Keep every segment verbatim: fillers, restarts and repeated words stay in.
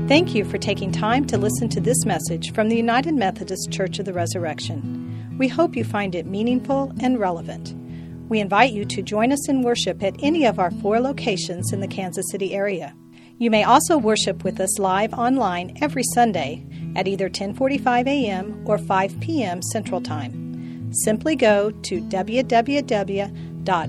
Thank you for taking time to listen to this message from the United Methodist Church of the Resurrection. We hope you find it meaningful and relevant. We invite you to join us in worship at any of our four locations in the Kansas City area. You may also worship with us live online every Sunday at either ten forty-five a.m. or five p.m. Central Time. Simply go to w w w dot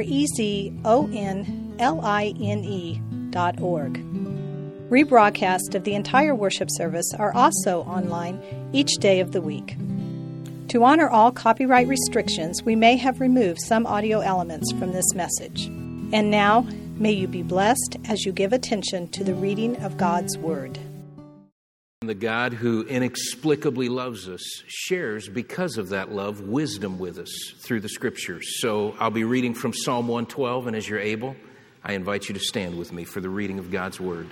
rezonline dot org. Rebroadcasts of the entire worship service are also online each day of the week. To honor all copyright restrictions, we may have removed some audio elements from this message. And now, may you be blessed as you give attention to the reading of God's Word. The God who inexplicably loves us shares, because of that love, wisdom with us through the Scriptures. So I'll be reading from Psalm one twelve, and as you're able, I invite you to stand with me for the reading of God's Word.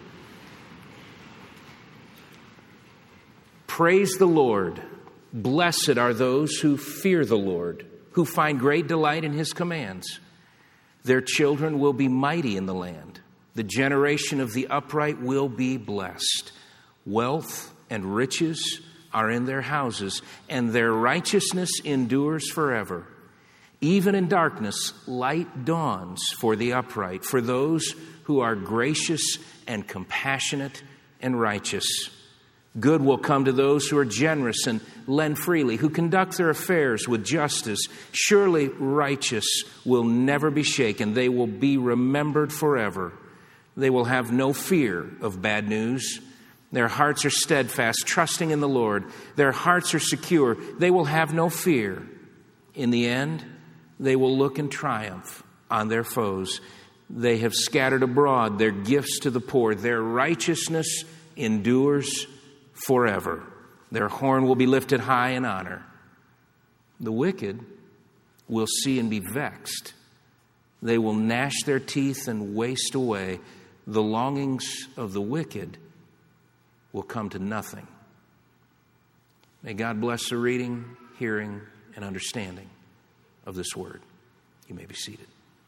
Praise the Lord. Blessed are those who fear the Lord, who find great delight in His commands. Their children will be mighty in the land. The generation of the upright will be blessed. Wealth and riches are in their houses, and their righteousness endures forever. Even in darkness, light dawns for the upright, for those who are gracious and compassionate and righteous. Good will come to those who are generous and lend freely, who conduct their affairs with justice. Surely righteous will never be shaken. They will be remembered forever. They will have no fear of bad news. Their hearts are steadfast, trusting in the Lord. Their hearts are secure. They will have no fear. In the end, they will look in triumph on their foes. They have scattered abroad their gifts to the poor. Their righteousness endures forever. Their horn will be lifted high in honor. The wicked will see and be vexed. They will gnash their teeth and waste away. The longings of the wicked will come to nothing. May God bless the reading, hearing, and understanding of this word. You may be seated.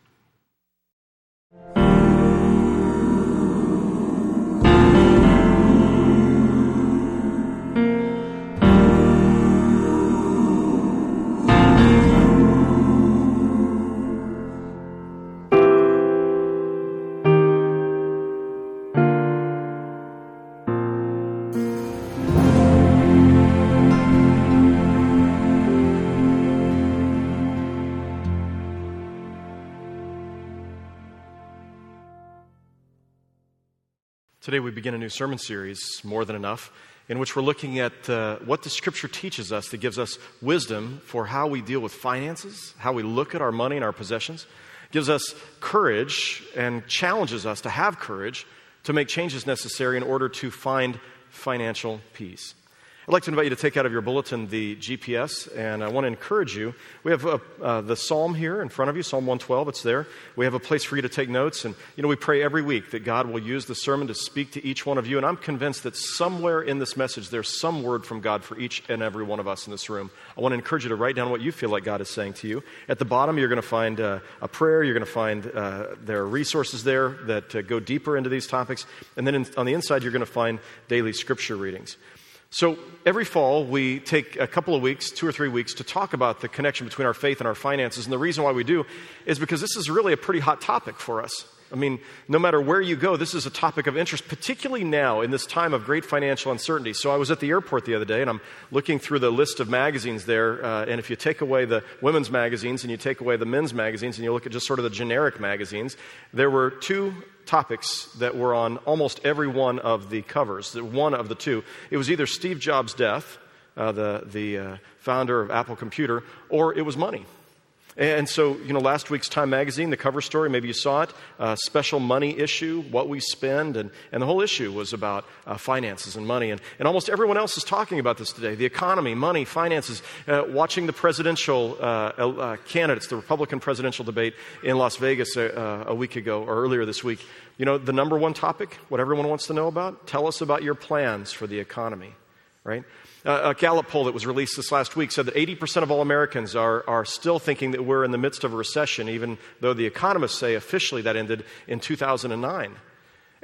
Today we begin a new sermon series, More Than Enough, in which we're looking at uh, what the Scripture teaches us that gives us wisdom for how we deal with finances, how we look at our money and our possessions, gives us courage and challenges us to have courage to make changes necessary in order to find financial peace. I'd like to invite you to take out of your bulletin the G P S, and I want to encourage you. We have uh, uh, the Psalm here in front of you, Psalm one twelve, it's there. We have a place for you to take notes, and you know we pray every week that God will use the sermon to speak to each one of you, and I'm convinced that somewhere in this message there's some word from God for each and every one of us in this room. I want to encourage you to write down what you feel like God is saying to you. At the bottom, you're going to find uh, a prayer. You're going to find uh, there are resources there that uh, go deeper into these topics, and then in, on the inside, you're going to find daily Scripture readings. So every fall, we take a couple of weeks, two or three weeks, to talk about the connection between our faith and our finances. And the reason why we do is because this is really a pretty hot topic for us. I mean, no matter where you go, this is a topic of interest, particularly now in this time of great financial uncertainty. So I was at the airport the other day, and I'm looking through the list of magazines there. Uh, and if you take away the women's magazines and you take away the men's magazines and you look at just sort of the generic magazines, there were two topics that were on almost every one of the covers, one of the two. It was either Steve Jobs' death, uh, the, the uh, founder of Apple Computer, or it was money. And so, you know, last week's Time Magazine, the cover story, maybe you saw it, uh, special money issue, what we spend, and, and the whole issue was about uh, finances and money. And, and almost everyone else is talking about this today, the economy, money, finances, uh, watching the presidential uh, uh, candidates, the Republican presidential debate in Las Vegas uh, a week ago, or earlier this week. You know, the number one topic, what everyone wants to know about? Tell us about your plans for the economy, right? Uh, a Gallup poll that was released this last week said that eighty percent of all Americans are, are still thinking that we're in the midst of a recession, even though the economists say officially that ended in two thousand nine.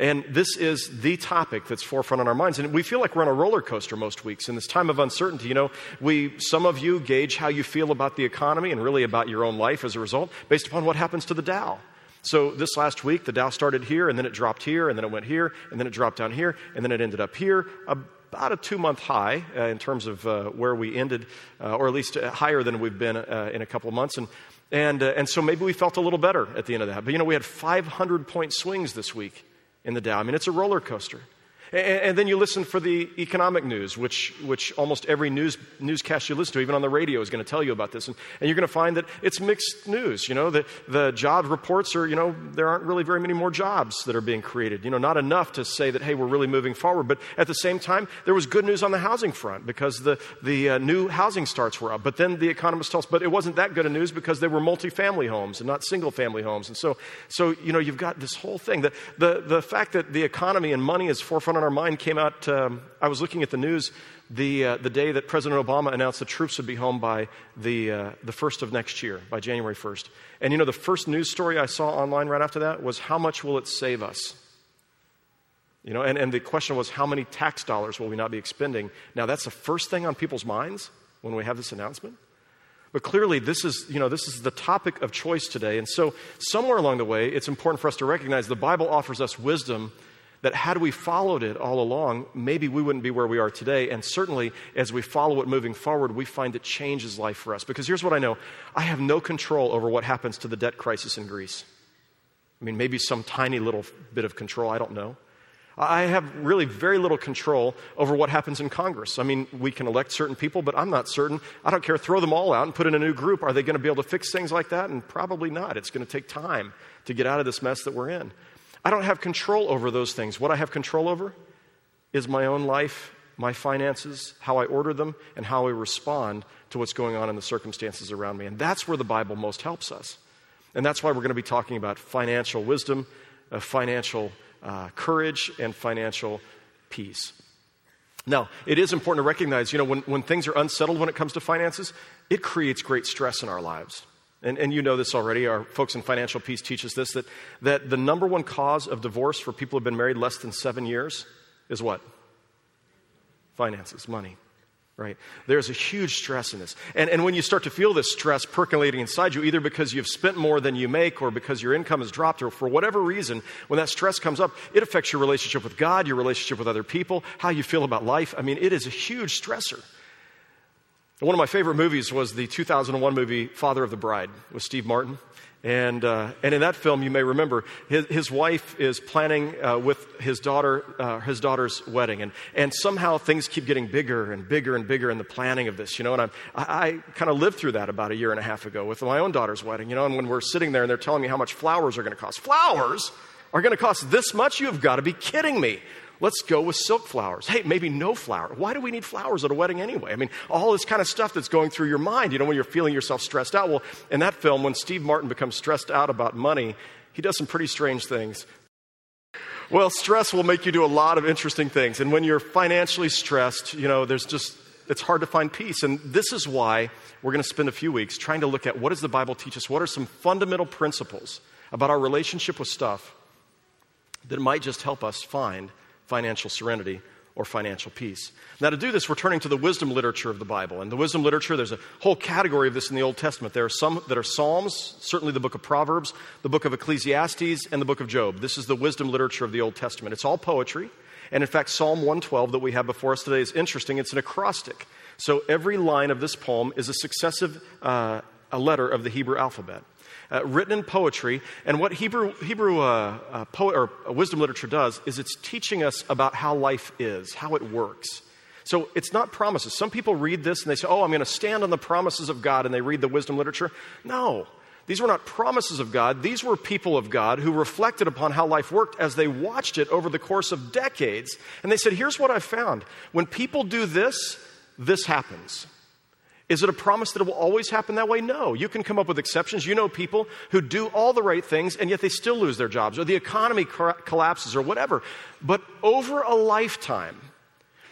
And this is the topic that's forefront on our minds. And we feel like we're on a roller coaster most weeks. In this time of uncertainty, you know, we, some of you gauge how you feel about the economy and really about your own life as a result based upon what happens to the Dow. So this last week, the Dow started here, and then it dropped here, and then it went here, and then it dropped down here, and then it ended up here. About a two-month high uh, in terms of uh, where we ended, uh, or at least higher than we've been uh, in a couple of months. And and uh, and so maybe we felt a little better at the end of that. But, you know, we had five hundred point swings this week in the Dow. I mean, it's a roller coaster. And, and then you listen for the economic news, which which almost every news newscast you listen to, even on the radio, is going to tell you about this. And, and you're going to find that it's mixed news. You know, the, the job reports are, you know, there aren't really very many more jobs that are being created. You know, not enough to say that, hey, we're really moving forward. But at the same time, there was good news on the housing front because the, the uh, new housing starts were up. But then the economists tell us, but it wasn't that good of news because they were multifamily homes and not single-family homes. And so, so you know, you've got this whole thing. The, the, the fact that the economy and money is forefront on our mind came out, um, I was looking at the news the uh, the day that President Obama announced the troops would be home by the uh, the first of next year, by January first. And you know, the first news story I saw online right after that was, how much will it save us? You know, and, and the question was, how many tax dollars will we not be expending? Now, that's the first thing on people's minds when we have this announcement. But clearly, this is, you know, this is the topic of choice today. And so somewhere along the way, it's important for us to recognize the Bible offers us wisdom that had we followed it all along, maybe we wouldn't be where we are today. And certainly, as we follow it moving forward, we find it changes life for us. Because here's what I know. I have no control over what happens to the debt crisis in Greece. I mean, maybe some tiny little bit of control, I don't know. I have really very little control over what happens in Congress. I mean, we can elect certain people, but I'm not certain. I don't care. Throw them all out and put in a new group. Are they going to be able to fix things like that? And probably not. It's going to take time to get out of this mess that we're in. I don't have control over those things. What I have control over is my own life, my finances, how I order them, and how I respond to what's going on in the circumstances around me. And that's where the Bible most helps us. And that's why we're going to be talking about financial wisdom, uh, financial uh, courage, and financial peace. Now, it is important to recognize, you know, when, when things are unsettled when it comes to finances, it creates great stress in our lives. And, and you know this already. Our folks in Financial Peace teach us this, that, that the number one cause of divorce for people who have been married less than seven years is what? Finances, money, right? There's a huge stress in this. And, and when you start to feel this stress percolating inside you, either because you've spent more than you make or because your income has dropped or for whatever reason, when that stress comes up, it affects your relationship with God, your relationship with other people, how you feel about life. I mean, it is a huge stressor. One of my favorite movies was the two thousand one movie Father of the Bride with Steve Martin. And uh, and in that film, you may remember, his, his wife is planning uh, with his daughter, uh, his daughter's wedding. And, and somehow things keep getting bigger and bigger and bigger in the planning of this, you know. And I'm, I, I kind of lived through that about a year and a half ago with my own daughter's wedding, you know. And when we're sitting there and they're telling me how much flowers are going to cost. Flowers are going to cost this much? You've got to be kidding me. Let's go with silk flowers. Hey, maybe no flower. Why do we need flowers at a wedding anyway? I mean, all this kind of stuff that's going through your mind, you know, when you're feeling yourself stressed out. Well, in that film, when Steve Martin becomes stressed out about money, he does some pretty strange things. Well, stress will make you do a lot of interesting things. And when you're financially stressed, you know, there's just, it's hard to find peace. And this is why we're going to spend a few weeks trying to look at what does the Bible teach us? What are some fundamental principles about our relationship with stuff that might just help us find financial serenity or financial peace. Now, to do this, we're turning to the wisdom literature of the Bible. And the wisdom literature, there's a whole category of this in the Old Testament. There are some that are Psalms, certainly the book of Proverbs, the book of Ecclesiastes, and the book of Job. This is the wisdom literature of the Old Testament. It's all poetry. And in fact, Psalm one twelve that we have before us today is interesting. It's an acrostic. So every line of this poem is a successive uh, a letter of the Hebrew alphabet. Uh, written in poetry, and what Hebrew Hebrew uh, uh, poet or uh, wisdom literature does is it's teaching us about how life is, how it works. So it's not promises. Some people read this and they say, "Oh, I'm going to stand on the promises of God," and they read the wisdom literature. No, these were not promises of God. These were people of God who reflected upon how life worked as they watched it over the course of decades, and they said, "Here's what I've found: when people do this, this happens." Is it a promise that it will always happen that way? No. You can come up with exceptions. You know people who do all the right things and yet they still lose their jobs or the economy collapses or whatever. But over a lifetime,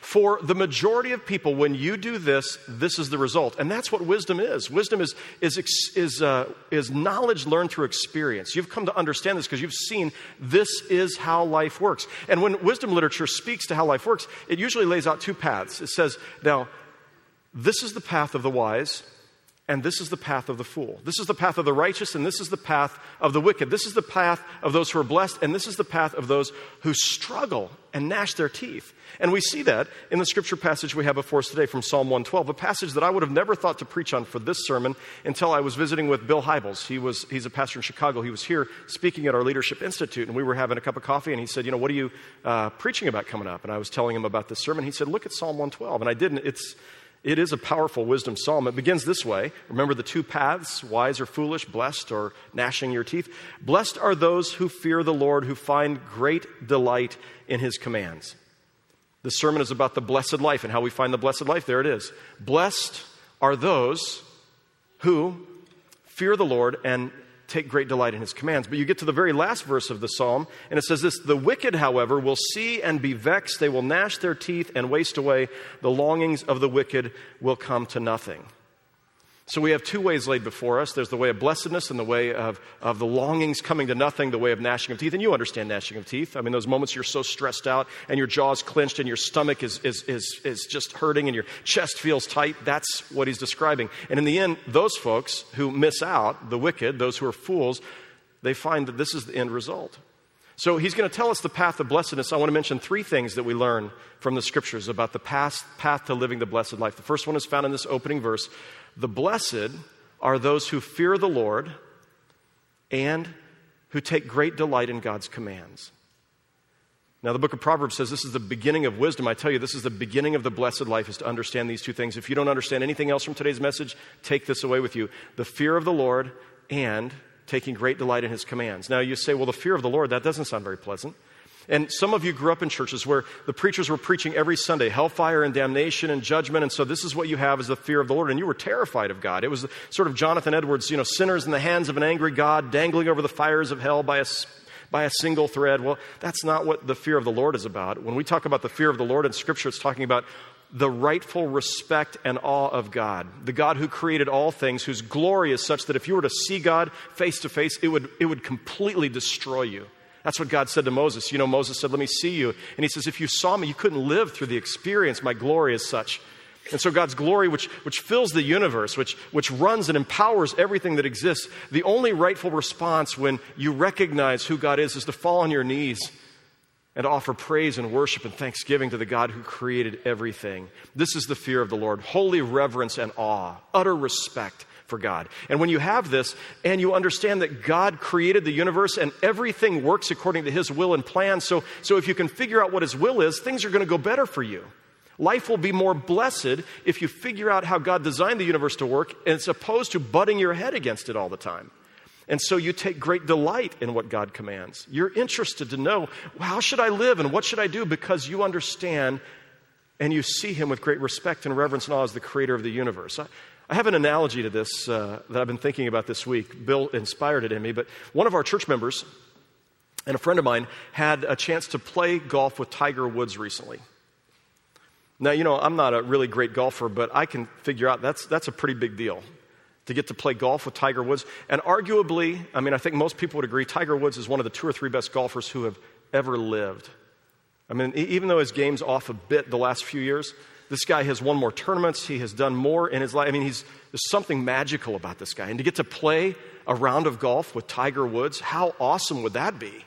For the majority of people, when you do this, this is the result. And that's what wisdom is. Wisdom is, is, is, uh, is knowledge learned through experience. You've come to understand this because you've seen this is how life works. And when wisdom literature speaks to how life works, it usually lays out two paths. It says, now, this is the path of the wise, and this is the path of the fool. This is the path of the righteous, and this is the path of the wicked. This is the path of those who are blessed, and this is the path of those who struggle and gnash their teeth. And we see that in the scripture passage we have before us today from Psalm one twelve, a passage that I would have never thought to preach on for this sermon until I was visiting with Bill Hybels. He was, he's a pastor in Chicago. He was here speaking at our Leadership Institute, and we were having a cup of coffee, and he said, you know, what are you uh, preaching about coming up? And I was telling him about this sermon. He said, look at Psalm one twelve. And I didn't. It's... It is a powerful wisdom psalm. It begins this way. Remember the two paths, wise or foolish, blessed or gnashing your teeth. Blessed are those who fear the Lord, who find great delight in his commands. The sermon is about the blessed life and how we find the blessed life. There it is. Blessed are those who fear the Lord and take great delight in his commands. But you get to the very last verse of the psalm, and it says this, the wicked, however, will see and be vexed. They will gnash their teeth and waste away. The longings of the wicked will come to nothing. So we have two ways laid before us. There's the way of blessedness and the way of, of the longings coming to nothing, the way of gnashing of teeth. And you understand gnashing of teeth. I mean, those moments you're so stressed out and your jaw's clenched and your stomach is, is, is, is just hurting and your chest feels tight. That's what he's describing. And in the end, those folks who miss out, the wicked, those who are fools, they find that this is the end result. So he's going to tell us the path of blessedness. I want to mention three things that we learn from the scriptures about the path, path to living the blessed life. The first one is found in this opening verse. The blessed are those who fear the Lord and who take great delight in God's commands. Now, the book of Proverbs says this is the beginning of wisdom. I tell you, this is the beginning of the blessed life, is to understand these two things. If you don't understand anything else from today's message, take this away with you. The fear of the Lord and taking great delight in his commands. Now, you say, well, the fear of the Lord, that doesn't sound very pleasant. And some of you grew up in churches where the preachers were preaching every Sunday, hellfire and damnation and judgment. And so this is what you have is the fear of the Lord. And you were terrified of God. It was sort of Jonathan Edwards, you know, sinners in the hands of an angry God, dangling over the fires of hell by a, by a single thread. Well, that's not what the fear of the Lord is about. When we talk about the fear of the Lord in Scripture, it's talking about the rightful respect and awe of God, the God who created all things, whose glory is such that if you were to see God face to face, it would, it would completely destroy you. That's what God said to Moses. You know, Moses said, let me see you. And he says, if you saw me, you couldn't live through the experience. My glory is such. And so God's glory, which, which fills the universe, which, which runs and empowers everything that exists, the only rightful response when you recognize who God is, is to fall on your knees and offer praise and worship and thanksgiving to the God who created everything. This is the fear of the Lord, holy reverence and awe, utter respect for God. And when you have this and you understand that God created the universe and everything works according to his will and plan, so, so if you can figure out what his will is, things are going to go better for you. Life will be more blessed if you figure out how God designed the universe to work, and it's opposed to butting your head against it all the time. And so you take great delight in what God commands. You're interested to know, well, how should I live and what should I do? Because you understand and you see him with great respect and reverence and awe as the creator of the universe. I, I have an analogy to this uh, that I've been thinking about this week. Bill inspired it in me, but one of our church members and a friend of mine had a chance to play golf with Tiger Woods recently. Now, you know, I'm not a really great golfer, but I can figure out that's that's a pretty big deal to get to play golf with Tiger Woods. And arguably, I mean, I think most people would agree, Tiger Woods is one of the two or three best golfers who have ever lived. I mean, even though his game's off a bit the last few years, this guy has won more tournaments. He has done more in his life. I mean, he's, there's something magical about this guy. And to get to play a round of golf with Tiger Woods, how awesome would that be?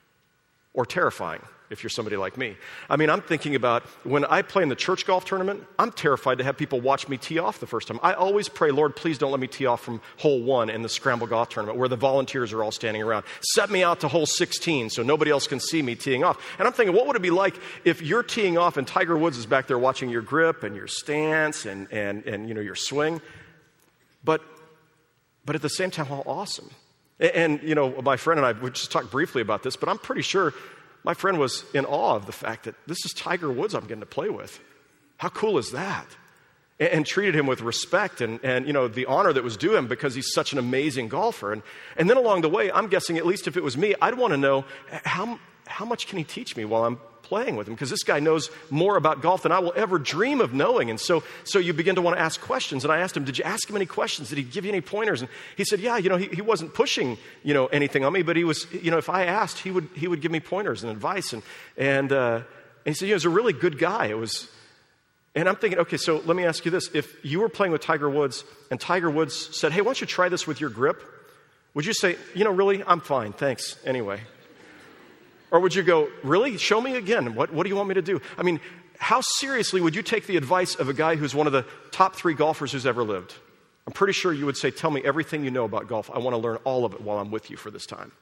Or terrifying, if you're somebody like me. I mean, I'm thinking about when I play in the church golf tournament, I'm terrified to have people watch me tee off the first time. I always pray, Lord, please don't let me tee off from hole one in the scramble golf tournament where the volunteers are all standing around. Set me out to hole sixteen so nobody else can see me teeing off. And I'm thinking, what would it be like if you're teeing off and Tiger Woods is back there watching your grip and your stance and, and, and you know, your swing? But, but at the same time, how awesome. And, and, you know, my friend and I, we just talked briefly about this, but I'm pretty sure my friend was in awe of the fact that this is Tiger Woods I'm getting to play with. How cool is that? And, and treated him with respect and, and, you know, the honor that was due him because he's such an amazing golfer. And, and then along the way, I'm guessing, at least if it was me, I'd want to know how, how much can he teach me while I'm playing with him because this guy knows more about golf than I will ever dream of knowing. And so, so you begin to want to ask questions. And I asked him, did you ask him any questions? Did he give you any pointers? And he said, yeah, you know, he, he wasn't pushing, you know, anything on me, but he was, you know, if I asked, he would, he would give me pointers and advice. And, and, uh, and he said, you know, he was a really good guy. It was, and I'm thinking, okay, so let me ask you this. If you were playing with Tiger Woods and Tiger Woods said, hey, why don't you try this with your grip? Would you say, you know, really, I'm fine, thanks, anyway? Or would you go, really? Show me again. What, what do you want me to do? I mean, how seriously would you take the advice of a guy who's one of the top three golfers who's ever lived? I'm pretty sure you would say, tell me everything you know about golf. I want to learn all of it while I'm with you for this time.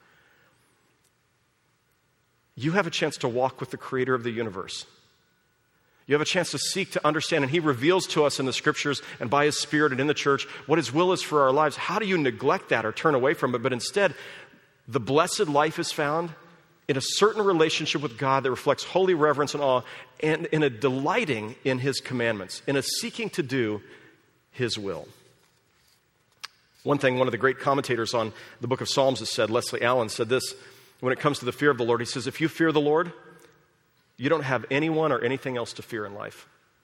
You have a chance to walk with the creator of the universe. You have a chance to seek to understand, and he reveals to us in the scriptures and by his spirit and in the church what his will is for our lives. How do you neglect that or turn away from it? But instead, the blessed life is found in a certain relationship with God that reflects holy reverence and awe, and in a delighting in his commandments, in a seeking to do his will. One thing one of the great commentators on the book of Psalms has said, Leslie Allen, said this, when it comes to the fear of the Lord, he says, if you fear the Lord, you don't have anyone or anything else to fear in life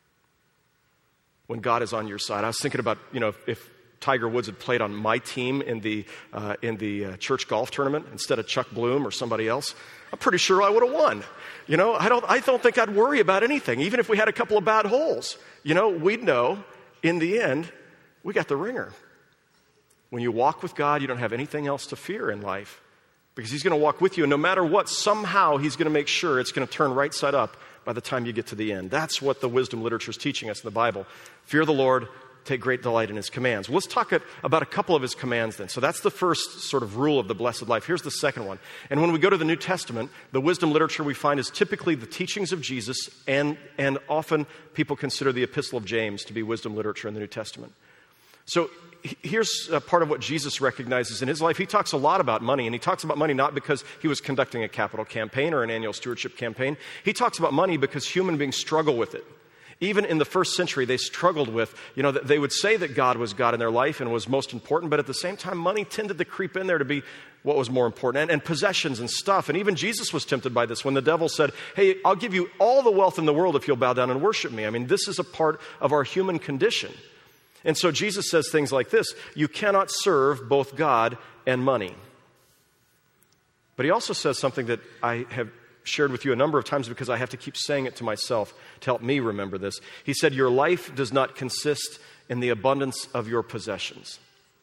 when God is on your side. I was thinking about, you know, if, if Tiger Woods had played on my team in the uh, in the uh, church golf tournament instead of Chuck Bloom or somebody else, I'm pretty sure I would have won. You know, I don't I don't think I'd worry about anything, even if we had a couple of bad holes. You know, we'd know in the end we got the ringer. When you walk with God, you don't have anything else to fear in life. Because he's going to walk with you, and no matter what, somehow he's going to make sure it's going to turn right side up by the time you get to the end. That's what the wisdom literature is teaching us in the Bible. Fear the Lord, take great delight in his commands. Well, let's talk about a couple of his commands then. So that's the first sort of rule of the blessed life. Here's the second one. And when we go to the New Testament, the wisdom literature we find is typically the teachings of Jesus, and, and often people consider the Epistle of James to be wisdom literature in the New Testament. So here's a part of what Jesus recognizes in his life. He talks a lot about money, and he talks about money not because he was conducting a capital campaign or an annual stewardship campaign. He talks about money because human beings struggle with it. Even in the first century, they struggled with, you know, they would say that God was God in their life and was most important, but at the same time, money tended to creep in there to be what was more important, and, and possessions and stuff. And even Jesus was tempted by this when the devil said, hey, I'll give you all the wealth in the world if you'll bow down and worship me. I mean, this is a part of our human condition. And so Jesus says things like this, you cannot serve both God and money. But he also says something that I have shared with you a number of times because I have to keep saying it to myself to help me remember this. He said, your life does not consist in the abundance of your possessions.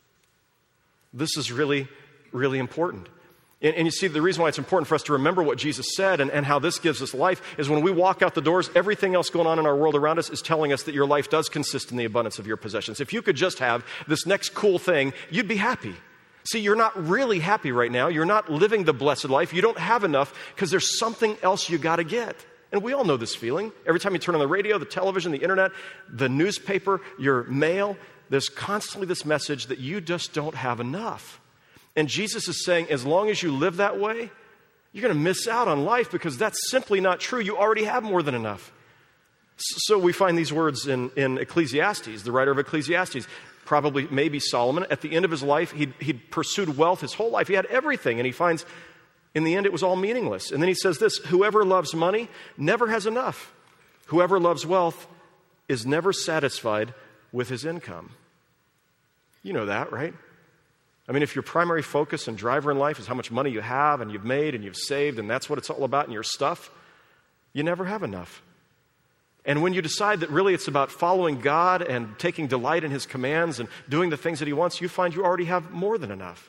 This is really, really important. And, and you see, the reason why it's important for us to remember what Jesus said and, and how this gives us life is when we walk out the doors, everything else going on in our world around us is telling us that your life does consist in the abundance of your possessions. If you could just have this next cool thing, you'd be happy. See, you're not really happy right now. You're not living the blessed life. You don't have enough because there's something else you got to get. And we all know this feeling. Every time you turn on the radio, the television, the internet, the newspaper, your mail, there's constantly this message that you just don't have enough. And Jesus is saying, as long as you live that way, you're going to miss out on life because that's simply not true. You already have more than enough. So we find these words in, in Ecclesiastes, the writer of Ecclesiastes, probably maybe Solomon. At the end of his life, he'd, he'd pursued wealth his whole life. He had everything, and he finds in the end it was all meaningless. And then he says this, whoever loves money never has enough. Whoever loves wealth is never satisfied with his income. You know that, right? I mean, if your primary focus and driver in life is how much money you have and you've made and you've saved and that's what it's all about in your stuff, you never have enough. And when you decide that really it's about following God and taking delight in his commands and doing the things that he wants, you find you already have more than enough.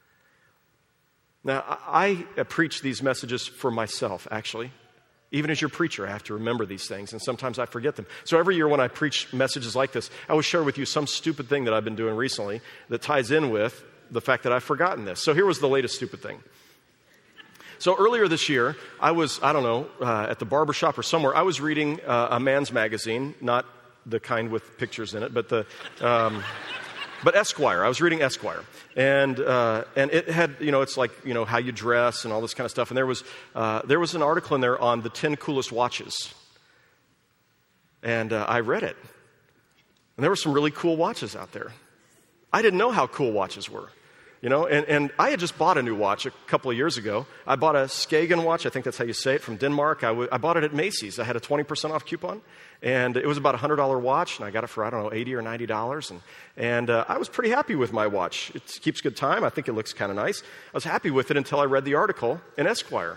Now, I, I preach these messages for myself, actually. Even as your preacher, I have to remember these things, and sometimes I forget them. So every year when I preach messages like this, I will share with you some stupid thing that I've been doing recently that ties in with the fact that I've forgotten this. So here was the latest stupid thing. So earlier this year, I was, I don't know, uh, at the barbershop or somewhere, I was reading uh, a man's magazine, not the kind with pictures in it, but the... Um, But Esquire, I was reading Esquire, and uh, and it had, you know, it's like, you know, how you dress and all this kind of stuff. And there was uh, there was an article in there on the ten coolest watches, and uh, I read it, and there were some really cool watches out there. I didn't know how cool watches were. You know, and, and I had just bought a new watch a couple of years ago. I bought a Skagen watch, I think that's how you say it, from Denmark. I, w- I bought it at Macy's. I had a twenty percent off coupon, and it was about a one hundred dollars watch, and I got it for, I don't know, eighty or ninety dollars. And, and uh, I was pretty happy with my watch. It keeps good time. I think it looks kind of nice. I was happy with it until I read the article in Esquire.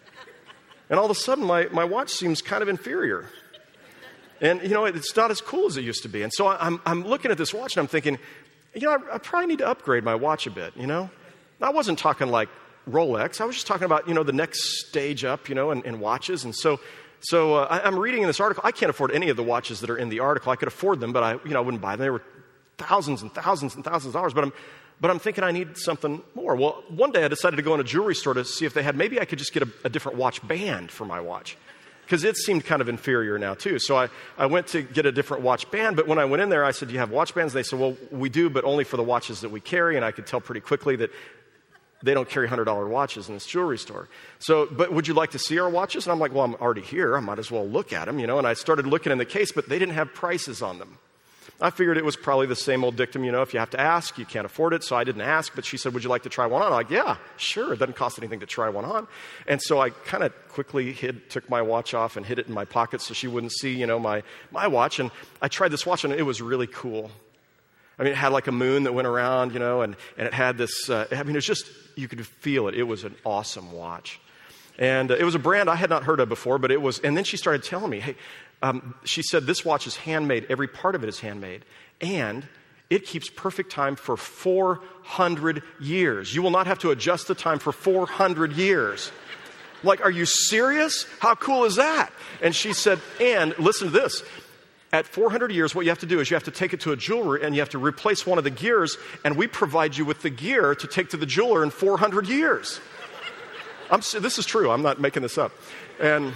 And all of a sudden, my, my watch seems kind of inferior. And, you know, it's not as cool as it used to be. And so I'm, I'm looking at this watch, and I'm thinking, you know, I, I probably need to upgrade my watch a bit, you know? I wasn't talking like Rolex. I was just talking about, you know, the next stage up, you know, in, in watches. And so so uh, I, I'm reading in this article. I can't afford any of the watches that are in the article. I could afford them, but I, you know, I wouldn't buy them. They were thousands and thousands and thousands of dollars. But I'm, but I'm thinking I need something more. Well, one day I decided to go in a jewelry store to see if they had, maybe I could just get a, a different watch band for my watch, because it seemed kind of inferior now, too. So I, I went to get a different watch band, but when I went in there, I said, do you have watch bands? And they said, well, we do, but only for the watches that we carry. And I could tell pretty quickly that they don't carry one hundred dollars watches in this jewelry store. So, but would you like to see our watches? And I'm like, well, I'm already here. I might as well look at them, you know. And I started looking in the case, but they didn't have prices on them. I figured it was probably the same old dictum, you know, if you have to ask, you can't afford it. So I didn't ask, but she said, would you like to try one on? I'm like, yeah, sure. It doesn't cost anything to try one on. And so I kind of quickly hid, took my watch off and hid it in my pocket so she wouldn't see, you know, my, my watch. And I tried this watch, and it was really cool. I mean, it had like a moon that went around, you know, and, and it had this, uh, I mean, it was just, you could feel it. It was an awesome watch. And uh, it was a brand I had not heard of before, but it was, and then she started telling me, hey, um, she said, this watch is handmade. Every part of it is handmade. And it keeps perfect time for four hundred years. You will not have to adjust the time for four hundred years. Like, are you serious? How cool is that? And she said, and listen to this. At four hundred years, what you have to do is you have to take it to a jeweler and you have to replace one of the gears, and we provide you with the gear to take to the jeweler in four hundred years. I'm, this is true. I'm not making this up. And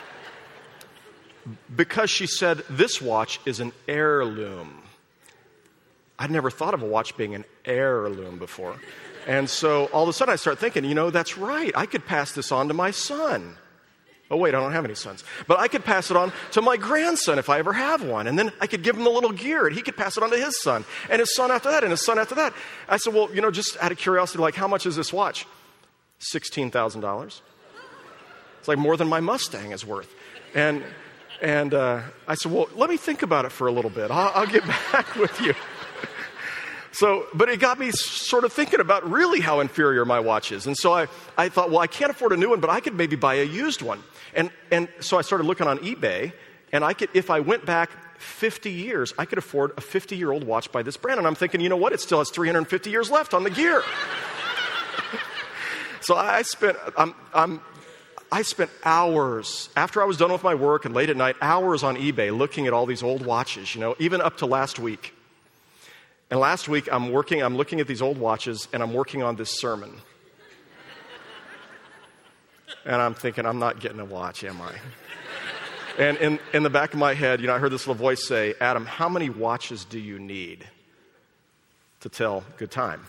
because she said this watch is an heirloom. I'd never thought of a watch being an heirloom before. And so all of a sudden I start thinking, you know, that's right. I could pass this on to my son. Oh, wait, I don't have any sons. But I could pass it on to my grandson if I ever have one. And then I could give him the little gear, and he could pass it on to his son, and his son after that, and his son after that. I said, well, you know, just out of curiosity, like, how much is this watch? sixteen thousand dollars. It's like more than my Mustang is worth. And and uh, I said, well, let me think about it for a little bit. I'll, I'll get back with you. So, but it got me sort of thinking about really how inferior my watch is. And so I, I thought, well, I can't afford a new one, but I could maybe buy a used one. And and so I started looking on eBay, and I could, if I went back fifty years, I could afford a fifty-year-old watch by this brand. And I'm thinking, you know what? It still has three hundred fifty years left on the gear. So I spent, I'm, I'm, I spent hours, after I was done with my work and late at night, hours on eBay looking at all these old watches, you know, even up to last week. And last week, I'm working, I'm looking at these old watches, and I'm working on this sermon. And I'm thinking, I'm not getting a watch, am I? And in, in the back of my head, you know, I heard this little voice say, Adam, how many watches do you need to tell good time?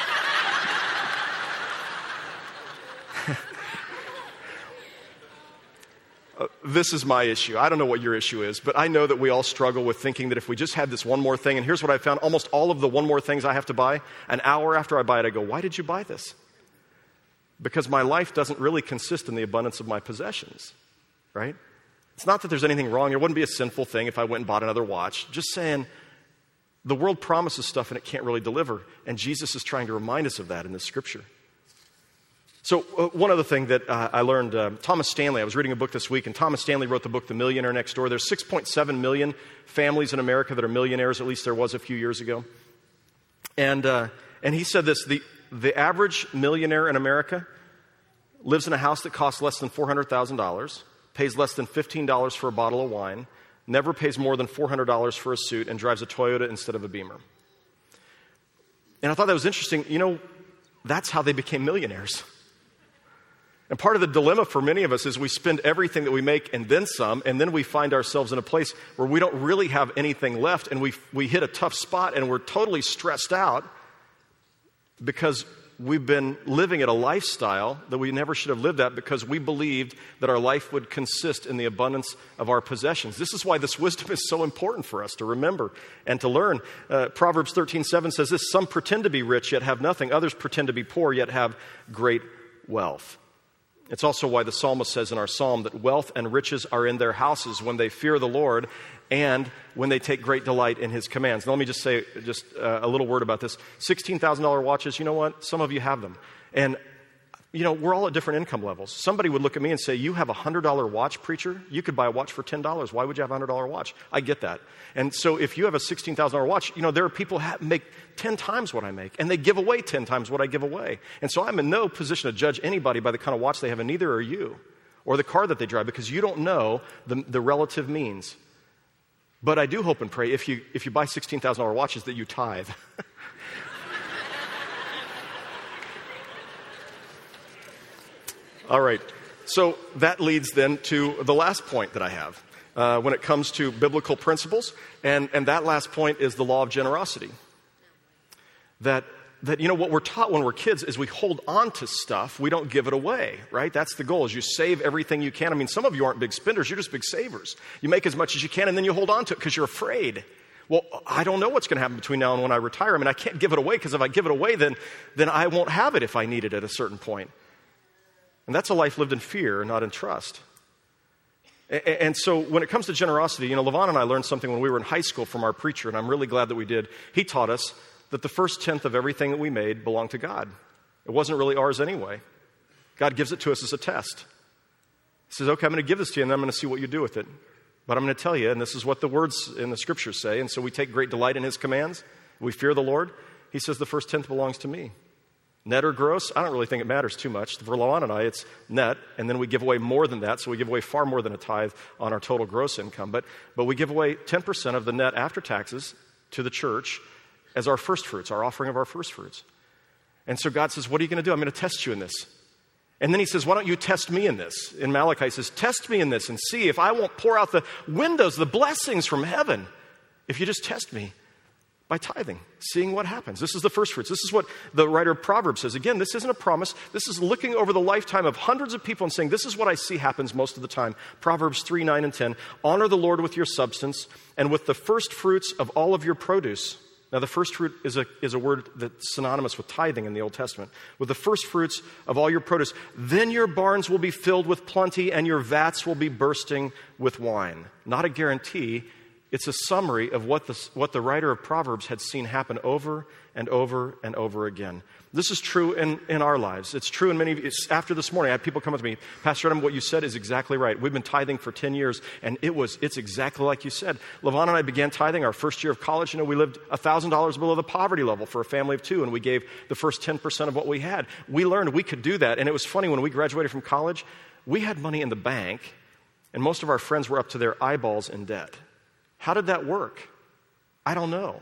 Uh, this is my issue. I don't know what your issue is, but I know that we all struggle with thinking that if we just had this one more thing, and here's what I found, almost all of the one more things I have to buy, an hour after I buy it, I go, why did you buy this? Because my life doesn't really consist in the abundance of my possessions, right? It's not that there's anything wrong. It wouldn't be a sinful thing if I went and bought another watch. Just saying, the world promises stuff and it can't really deliver, and Jesus is trying to remind us of that in this scripture. So uh, one other thing that uh, I learned, uh, Thomas Stanley, I was reading a book this week, and Thomas Stanley wrote the book, The Millionaire Next Door. There's six point seven million families in America that are millionaires, at least there was a few years ago. And uh, and he said this, the, the average millionaire in America lives in a house that costs less than four hundred thousand dollars, pays less than fifteen dollars for a bottle of wine, never pays more than four hundred dollars for a suit, and drives a Toyota instead of a Beamer. And I thought that was interesting. You know, that's how they became millionaires. And part of the dilemma for many of us is we spend everything that we make and then some, and then we find ourselves in a place where we don't really have anything left, and we we hit a tough spot, and we're totally stressed out because we've been living at a lifestyle that we never should have lived at because we believed that our life would consist in the abundance of our possessions. This is why this wisdom is so important for us to remember and to learn. Uh, Proverbs thirteen seven says this, some pretend to be rich yet have nothing. Others pretend to be poor yet have great wealth. It's also why the psalmist says in our psalm that wealth and riches are in their houses when they fear the Lord and when they take great delight in his commands. Now, let me just say just uh, a little word about this. sixteen thousand dollars watches, you know what? Some of you have them. And, you know, we're all at different income levels. Somebody would look at me and say, you have a one hundred dollars watch, preacher? You could buy a watch for ten dollars. Why would you have a one hundred dollars watch? I get that. And so if you have a sixteen thousand dollars watch, you know, there are people who make ten times what I make, and they give away ten times what I give away. And so I'm in no position to judge anybody by the kind of watch they have, and neither are you, or the car that they drive, because you don't know the, the relative means. But I do hope and pray if you if you buy sixteen thousand dollars watches that you tithe. All right. So that leads then to the last point that I have uh, when it comes to biblical principles. And, and that last point is the law of generosity. That, that, you know, what we're taught when we're kids is we hold on to stuff. We don't give it away, right? That's the goal, is you save everything you can. I mean, some of you aren't big spenders. You're just big savers. You make as much as you can, and then you hold on to it because you're afraid. Well, I don't know what's going to happen between now and when I retire. I mean, I can't give it away because if I give it away, then, then I won't have it if I need it at a certain point. And that's a life lived in fear, not in trust. And so when it comes to generosity, you know, Levon and I learned something when we were in high school from our preacher, and I'm really glad that we did. He taught us that the first tenth of everything that we made belonged to God. It wasn't really ours anyway. God gives it to us as a test. He says, okay, I'm going to give this to you, and then I'm going to see what you do with it. But I'm going to tell you, and this is what the words in the scriptures say, and so we take great delight in his commands. We fear the Lord. He says the first tenth belongs to me. Net or gross, I don't really think it matters too much. For Lawan and I, it's net, and then we give away more than that, so we give away far more than a tithe on our total gross income. But, but we give away ten percent of the net after taxes to the church as our first fruits, our offering of our first fruits. And so God says, what are you going to do? I'm going to test you in this. And then he says, why don't you test me in this? In Malachi, he says, test me in this and see if I won't pour out the windows, the blessings from heaven, if you just test me by tithing, seeing what happens. This is the first fruits. This is what the writer of Proverbs says. Again, this isn't a promise. This is looking over the lifetime of hundreds of people and saying, this is what I see happens most of the time. Proverbs three, nine, and ten. Honor the Lord with your substance and with the first fruits of all of your produce. Now, the first fruit is a, is a word that's synonymous with tithing in the Old Testament. With the first fruits of all your produce, then your barns will be filled with plenty and your vats will be bursting with wine. Not a guarantee. It's a summary of what the, what the writer of Proverbs had seen happen over and over and over again. This is true in, in our lives. It's true in many of you. After this morning, I had people come up to me, Pastor Adam, what you said is exactly right. We've been tithing for ten years, and it was, it's exactly like you said. Levon and I began tithing our first year of college. You know, we lived one thousand dollars below the poverty level for a family of two, and we gave the first ten percent of what we had. We learned we could do that, and it was funny, when we graduated from college, we had money in the bank, and most of our friends were up to their eyeballs in debt. How did that work? I don't know.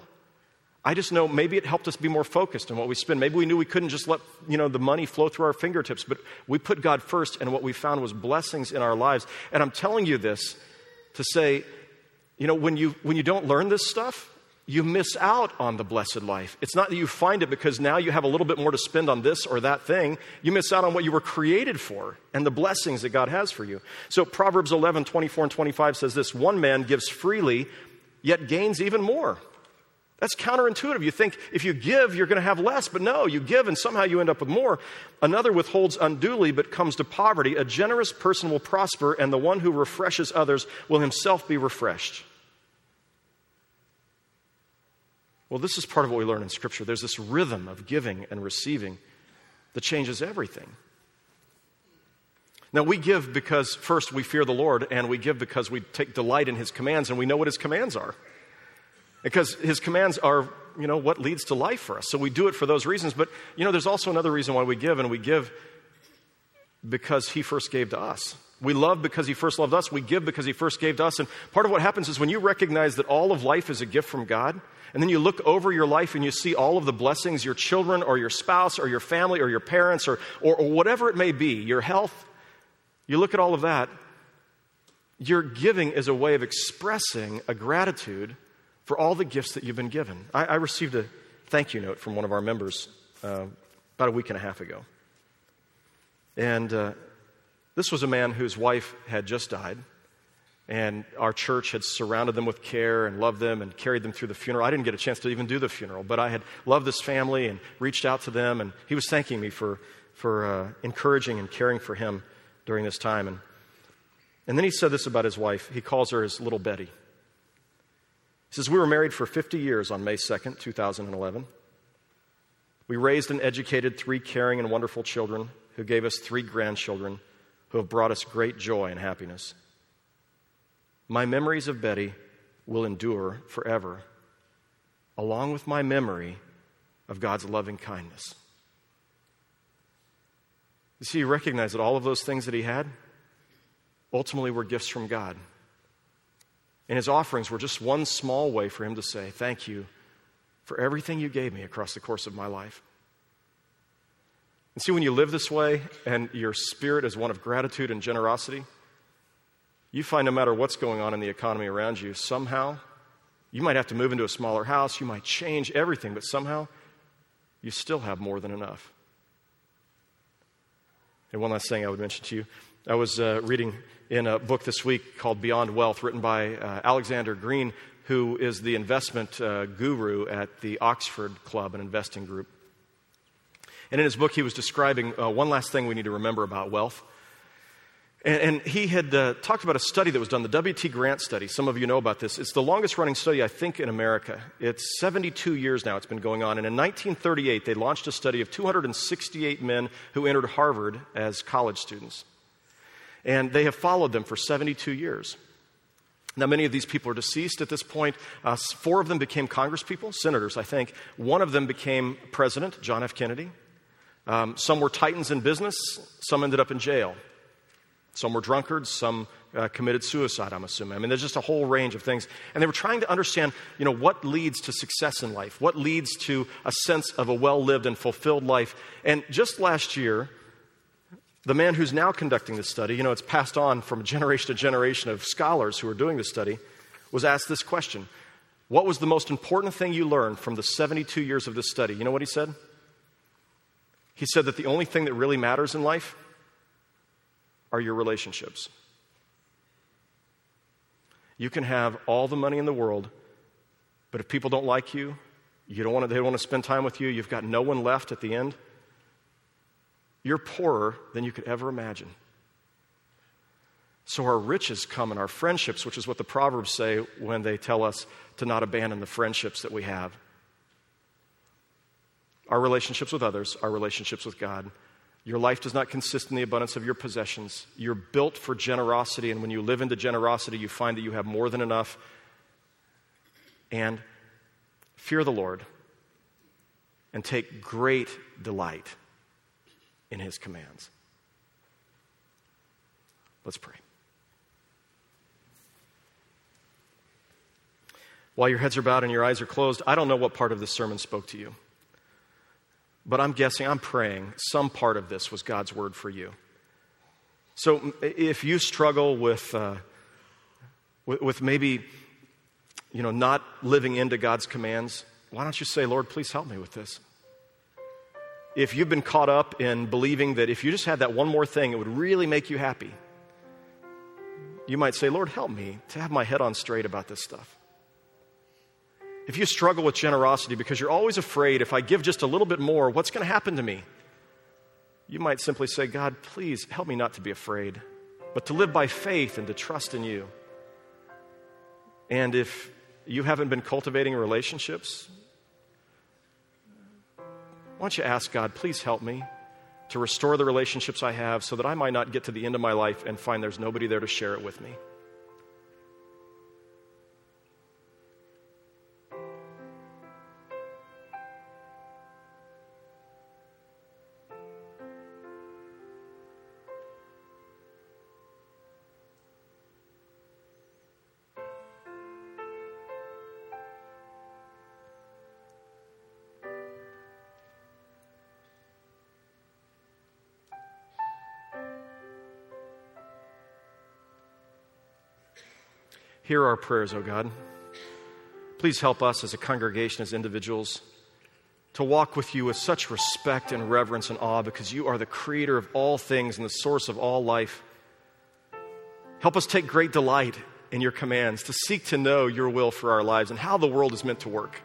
I just know maybe it helped us be more focused on what we spend. Maybe we knew we couldn't just let, you know, the money flow through our fingertips, but we put God first, and what we found was blessings in our lives. And I'm telling you this to say, you know, when you when you don't learn this stuff, you miss out on the blessed life. It's not that you find it because now you have a little bit more to spend on this or that thing. You miss out on what you were created for and the blessings that God has for you. So Proverbs eleven, twenty-four and twenty-five says this, one man gives freely, yet gains even more. That's counterintuitive. You think if you give, you're going to have less, but no, you give and somehow you end up with more. Another withholds unduly but comes to poverty. A generous person will prosper, and the one who refreshes others will himself be refreshed. Well, this is part of what we learn in Scripture. There's this rhythm of giving and receiving that changes everything. Now, we give because, first, we fear the Lord, and we give because we take delight in his commands, and we know what his commands are. Because his commands are, you know, what leads to life for us. So we do it for those reasons. But, you know, there's also another reason why we give, and we give because he first gave to us. We love because he first loved us. We give because he first gave to us. And part of what happens is when you recognize that all of life is a gift from God, and then you look over your life and you see all of the blessings your children or your spouse or your family or your parents or, or, or whatever it may be, your health, you look at all of that, your giving is a way of expressing a gratitude for all the gifts that you've been given. I, I received a thank you note from one of our members uh, about a week and a half ago. And uh, this was a man whose wife had just died, and our church had surrounded them with care and loved them and carried them through the funeral. I didn't get a chance to even do the funeral, but I had loved this family and reached out to them, and he was thanking me for, for uh, encouraging and caring for him during this time. And, and then he said this about his wife. He calls her his little Betty. He says, we were married for fifty years on May second, two thousand eleven. We raised and educated three caring and wonderful children who gave us three grandchildren who have brought us great joy and happiness. My memories of Betty will endure forever, along with my memory of God's loving kindness. You see, you recognize that all of those things that he had ultimately were gifts from God. And his offerings were just one small way for him to say, thank you for everything you gave me across the course of my life. And see, when you live this way and your spirit is one of gratitude and generosity, you find no matter what's going on in the economy around you, somehow, you might have to move into a smaller house, you might change everything, but somehow, you still have more than enough. And one last thing I would mention to you, I was uh, reading in a book this week called Beyond Wealth, written by uh, Alexander Green, who is the investment uh, guru at the Oxford Club, an investing group. And in his book, he was describing uh, one last thing we need to remember about wealth. And, and he had uh, talked about a study that was done, the W T Grant study. Some of you know about this. It's the longest running study, I think, in America. It's seventy-two years now it's been going on. And in nineteen thirty-eight, they launched a study of two hundred sixty-eight men who entered Harvard as college students. And they have followed them for seventy-two years. Now, many of these people are deceased at this point. Uh, four of them became congresspeople, senators, I think. One of them became president, John F. Kennedy. Um, some were titans in business. Some ended up in jail. Some were drunkards. Some uh, committed suicide, I'm assuming. I mean, there's just a whole range of things. And they were trying to understand, you know, what leads to success in life? What leads to a sense of a well-lived and fulfilled life? And just last year, the man who's now conducting this study, you know, it's passed on from generation to generation of scholars who are doing this study, was asked this question. What was the most important thing you learned from the seventy-two years of this study? You know what he said? He said that the only thing that really matters in life are your relationships. You can have all the money in the world, but if people don't like you, you don't want to, they don't want to spend time with you, you've got no one left at the end, you're poorer than you could ever imagine. So our riches come in our friendships, which is what the Proverbs say when they tell us to not abandon the friendships that we have. Our relationships with others, our relationships with God. Your life does not consist in the abundance of your possessions. You're built for generosity, and when you live into generosity, you find that you have more than enough. And fear the Lord and take great delight in his commands. Let's pray. While your heads are bowed and your eyes are closed, I don't know what part of this sermon spoke to you. But I'm guessing, I'm praying, some part of this was God's word for you. So if you struggle with, uh, with, with maybe, you know, not living into God's commands, why don't you say, Lord, please help me with this? If you've been caught up in believing that if you just had that one more thing, it would really make you happy, you might say, Lord, help me to have my head on straight about this stuff. If you struggle with generosity because you're always afraid, if I give just a little bit more, what's going to happen to me? You might simply say, God, please help me not to be afraid, but to live by faith and to trust in you. And if you haven't been cultivating relationships, why don't you ask God, please help me to restore the relationships I have so that I might not get to the end of my life and find there's nobody there to share it with me. Hear our prayers, O God. Please help us as a congregation, as individuals, to walk with you with such respect and reverence and awe because you are the creator of all things and the source of all life. Help us take great delight in your commands, to seek to know your will for our lives and how the world is meant to work.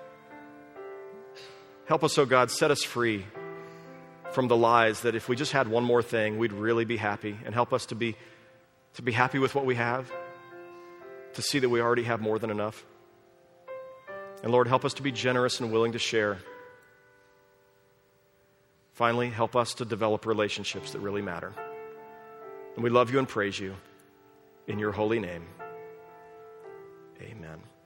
Help us, oh God, set us free from the lies that if we just had one more thing, we'd really be happy, and help us to be, to be happy with what we have, to see that we already have more than enough. And Lord, help us to be generous and willing to share. Finally, help us to develop relationships that really matter. And we love you and praise you in your holy name. Amen.